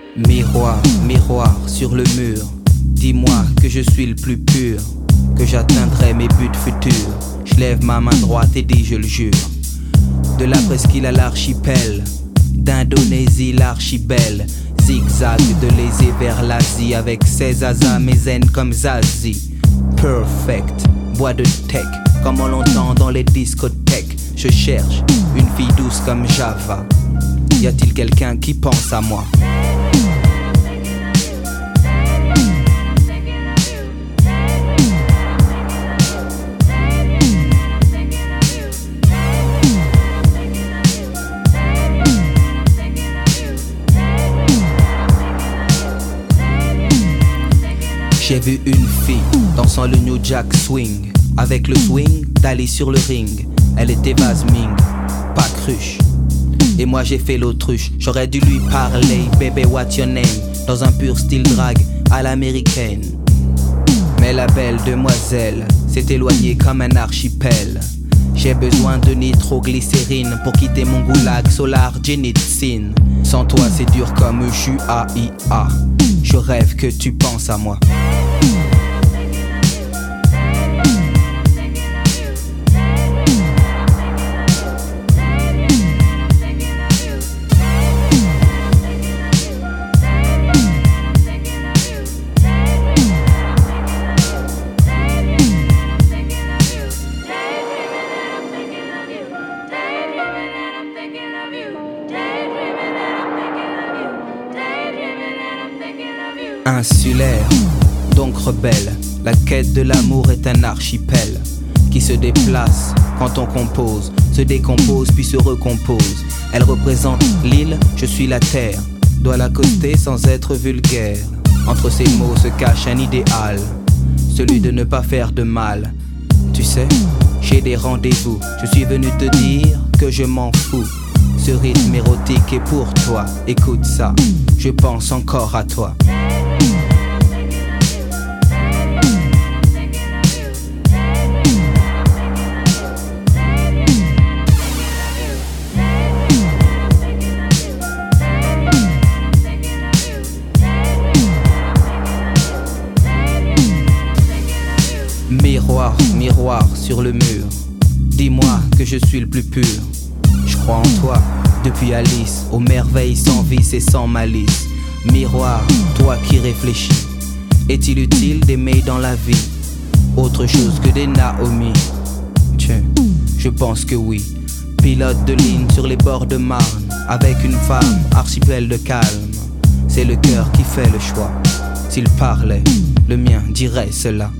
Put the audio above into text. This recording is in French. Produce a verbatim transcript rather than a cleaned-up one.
Miroir, miroir sur le mur, dis-moi que je suis le plus pur, que j'atteindrai mes buts futurs. Je lève ma main droite et dis je le jure. De la presqu'île à l'archipel, d'Indonésie l'archibel, zigzag de l'Aisée vers l'Asie, avec ses asas, mes zen comme Zazie. Perfect, bois de tech, comme on l'entend dans les discothèques. Je cherche une fille douce comme Java. Y a-t-il quelqu'un qui pense à moi? J'ai vu une fille dansant le New Jack Swing, avec le swing d'aller sur le ring. Elle était Vasming, pas cruche. Et moi j'ai fait l'autruche. J'aurais dû lui parler, baby what's your name, dans un pur style drague à l'américaine. Mais la belle demoiselle s'est éloignée comme un archipel. J'ai besoin de nitroglycérine pour quitter mon goulag solar Genitsin. Sans toi c'est dur comme H U A I A. Je rêve que tu penses à moi. Insulaire, donc rebelle, la quête de l'amour est un archipel qui se déplace quand on compose, se décompose puis se recompose. Elle représente l'île, je suis la terre, dois l'accoster sans être vulgaire. Entre ces mots se cache un idéal, celui de ne pas faire de mal. Tu sais, j'ai des rendez-vous, je suis venu te dire que je m'en fous. Ce rythme érotique est pour toi, écoute ça, je pense encore à toi. Miroir, miroir sur le mur, dis-moi que je suis le plus pur. Je crois en toi, depuis Alice, aux merveilles sans vice et sans malice. Miroir, toi qui réfléchis, est-il utile d'aimer dans la vie autre chose que des Naomi? Tiens, je pense que oui. Pilote de ligne sur les bords de Marne, avec une femme, archipel de calme. C'est le cœur qui fait le choix. S'il parlait, le mien dirait cela.